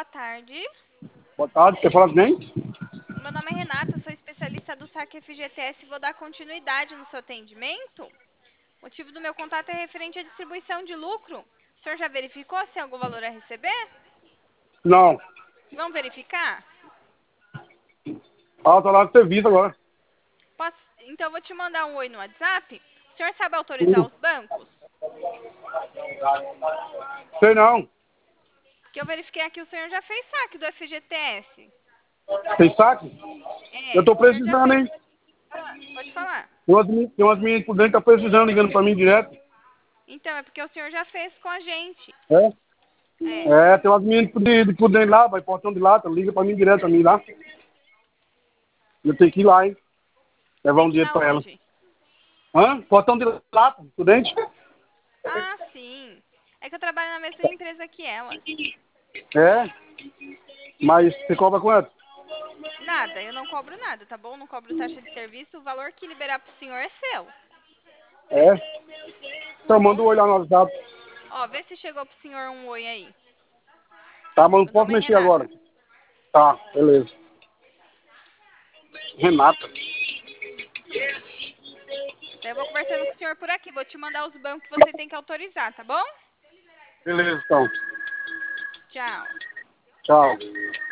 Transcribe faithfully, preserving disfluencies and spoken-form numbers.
boa tarde. Boa tarde, você fala bem? Meu nome é Renata, sou especialista do saque F G T S e vou dar continuidade no seu atendimento. O motivo do meu contato é referente à distribuição de lucro. O senhor já verificou se tem algum valor a receber? Não. Vamos verificar? Ah, tá lá no serviço agora. Posso... Então eu vou te mandar um oi no WhatsApp. O senhor sabe autorizar Sim. os bancos? Sei não. Que eu verifiquei aqui, o senhor já fez saque do F G T S. Tem saque? Eu É, tô o senhor já precisando, fez. hein? Ah, pode falar. Tem umas, meni- tem umas meninas por dentro que tá precisando, ligando pra mim direto. Então, é porque o senhor já fez com a gente. É? É. É, tem umas meninas por dentro, por dentro lá, vai portão de lá, tá, liga pra mim direto, pra mim lá. Eu tenho que ir lá, hein? Levar Tem um que ir dinheiro na pra ela. onde? Hã? Portão de lá, por dentro? Ah, sim. É que eu trabalho na mesma empresa que elas. É? Mas você cobra quanto? Nada, eu não cobro nada, tá bom? Não cobro taxa de serviço. O valor que liberar pro senhor é seu, É? tá Então manda bom? um oi lá no WhatsApp. Ó, vê se chegou pro senhor um oi aí. Tá, mas não Meu posso nome é mexer agora. Renata. Tá, beleza. Renata. Daí eu vou conversando com o senhor por aqui. Vou te mandar os bancos que você tem que autorizar, tá bom? Beleza, então. Tchau. Tchau.